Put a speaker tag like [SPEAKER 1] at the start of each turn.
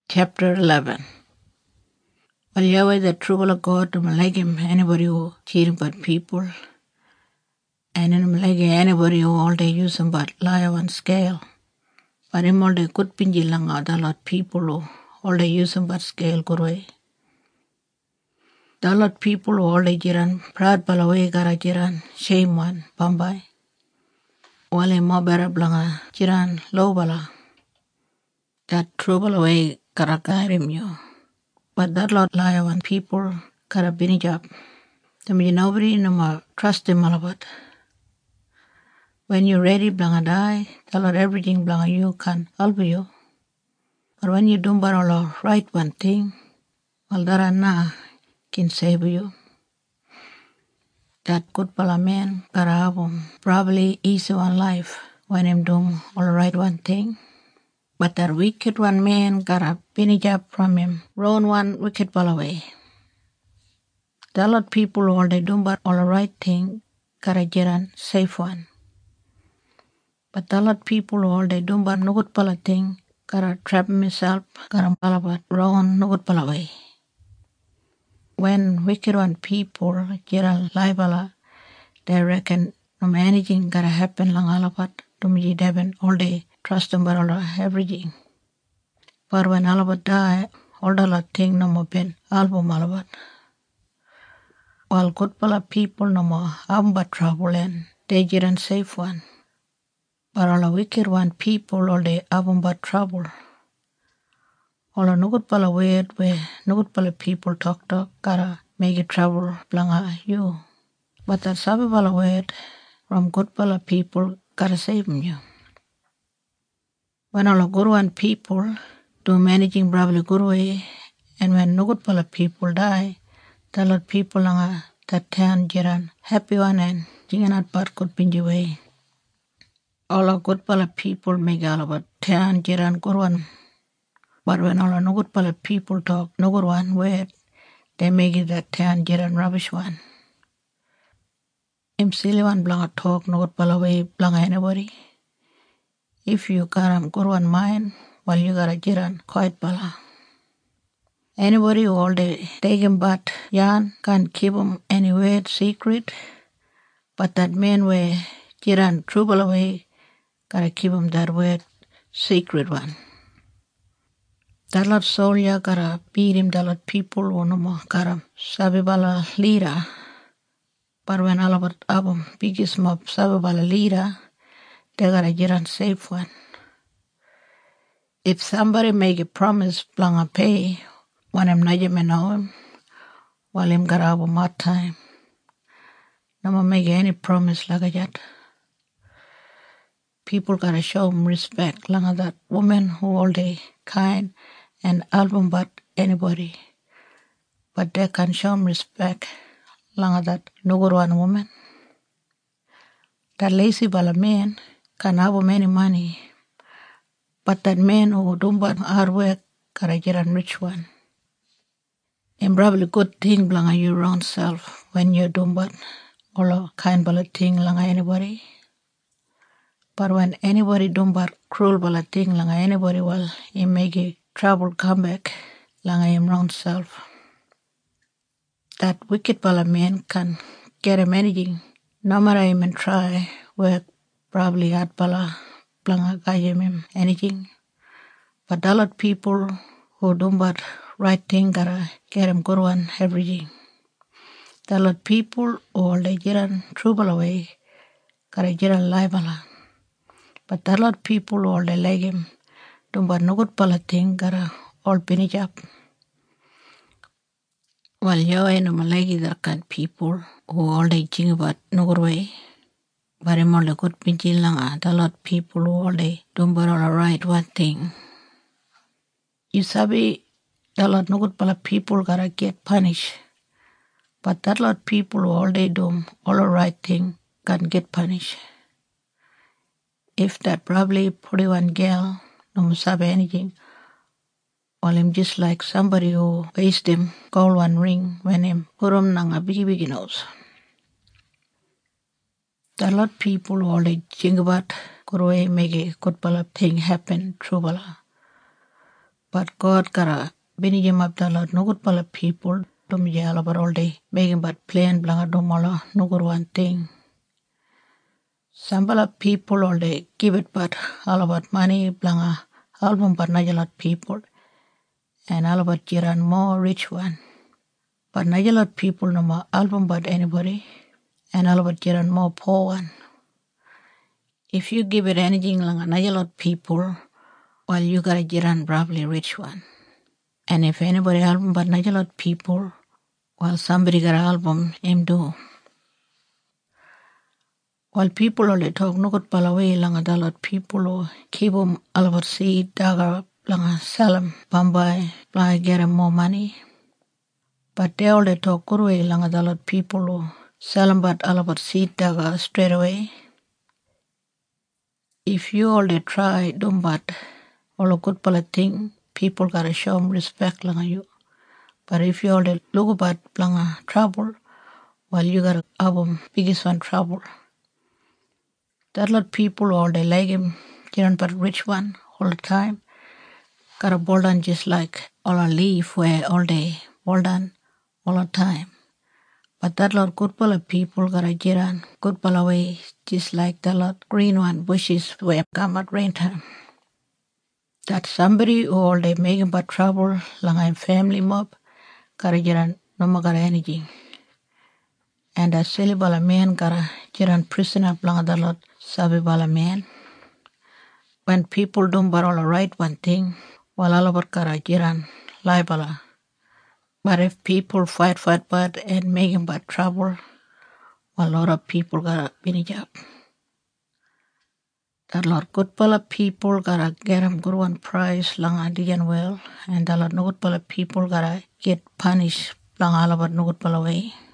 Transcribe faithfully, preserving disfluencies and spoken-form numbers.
[SPEAKER 1] Chapter eleven. Well, Yahweh, the true will of God, to Malagim, anybody who cheating but people, and in Malagi, anybody who all day using but lie on scale. But him all day good pinji langa, the lot people who all day using but scale good way. The lot people who all day jiran, proud balaway gara jiran, shame one, Bombay. Wale mo better blanga, jiran, low bala. That true balaway gara garim you. But that lot lie on people kara binijab. The me nobody no more trust him malabat. When you're ready, blanga die, that lot everything blanga you can help you. But when you do but all right one thing, well that na can save you. That good bala man kara abum probably easy one life when him doing all right one thing. But that wicked one man got a binijab from him, run one wicked ball away. The lot people all they do but all the right thing, got a jiran safe one. But the lot people all they do but no good ball thing, got a trap myself, got a ball but run no good ball away. When wicked one people jiran lie bala, they reckon no managing gotta happen lang alabat to me devin all day. Trust them but all everything. But when alabat die, all the lot thing no more been album alabat. While good pala people no more have but trouble and they didn't safe one. But all the wicked one people all they have but trouble. All the no good pala weird where no good pala people talk to gotta make it trouble blanga you. But that sabi pala weird from good pala people gotta save you. When all the good one people do managing probably good way, and when no good pala people die, the lot people langa that turn jiran happy one and jinganat part good pinji way. All the good pala people make all about turn jiran good one. But when all the no good pala people talk no good one word, they make it that turn jiran rubbish one. Im silly one blanga talk no good pala way blanga anybody. If you got a good one mind, well you got a jiran quite bala. Anybody who all day take him but yarn can't keep him anywhere secret. But that man where jiran trouble away, gotta keep him that word secret one. That lot soldier gotta beat him, that lot people who no more gotta sabi bala leader. But when all about abum biggest mob sabi bala leader, they gotta jiran safe one. If somebody make a promise blanga pay, when I'm not even know him, while him got out more time. No more make any promise like that. People gotta show him respect like that woman who all day kind and album but anybody. But they can show him respect like that no good one woman. That lazy bala man can have many money. But that man who do but hard work gotta get a rich one. And probably good thing blanga your own self when you're doing but all kind bala thing langa anybody. But when anybody doing but cruel bala thing langa anybody, well, he make a trouble come back langa him own self. That wicked bala man can get him anything. No matter him and try work probably hard bala blanga gajim him anything. But a lot people who do but right thing gotta get him good one everything. The lot people all they jiran trouble away gotta jiran lie bala. But the lot people all they like him do but no good bala thing gotta all finish up. Well, you ain't no malagi that kind people who all they think about no good way. But him all the good pinjil langa, the lot people who all they do but all right one thing. You sabi that lot no good pala people gotta get punished. But that lot people who all they do all the right thing can get punished. If that probably pretty one girl no sabi anything, well him just like somebody who waste him gold one ring when him put him nang a biggie biggie nose. That lot people who all they think about good way make a good pala thing happen true bala. But God gotta binijim up the lot nugut pala people dum yell about all day making but plan blanga dumala nugur one thing. Sambala people all day give it but all about money blanga album but najalat people and all about jiran more rich one. But najalat people no more album but anybody and all about jiran more poor one. If you give it anything like another lot people, well, you gotta get an probably rich one. And if anybody album but another lot people, well, somebody got an album him do. While people only talk no good palaway lang a lot people or keep them all about seed, dagger, lang a sell them, bambai, fly get them more money. But they all they talk good way lang a lot people or sell them but all about seed, dagger straight away. If you all they try, don't but all a good pala thing, people gotta show them respect langa you. But if you all they look about langa trouble, well you gotta have them biggest one trouble. That lot people all they like him, get but rich one all the time. Gotta bold on just like all a leaf where all day, bold on all the time. But that lot good pala people gotta get on good pala way, just like that lot green one bushes where come at rain time. That somebody who all day making but trouble, lang family mob, gotta get on no more gotta anything. And that silly bala man gotta get on prisoner lang that lot sabi bala man. When people don't but all the right one thing, while all about gotta get on lie bala. But if people fight, fight, but and making but trouble, well, a lot of people gotta finish up. That lot good pala people gotta get them good one prize lang adigan well, and that lot no good pala people gotta get punished lang all about no good pala way.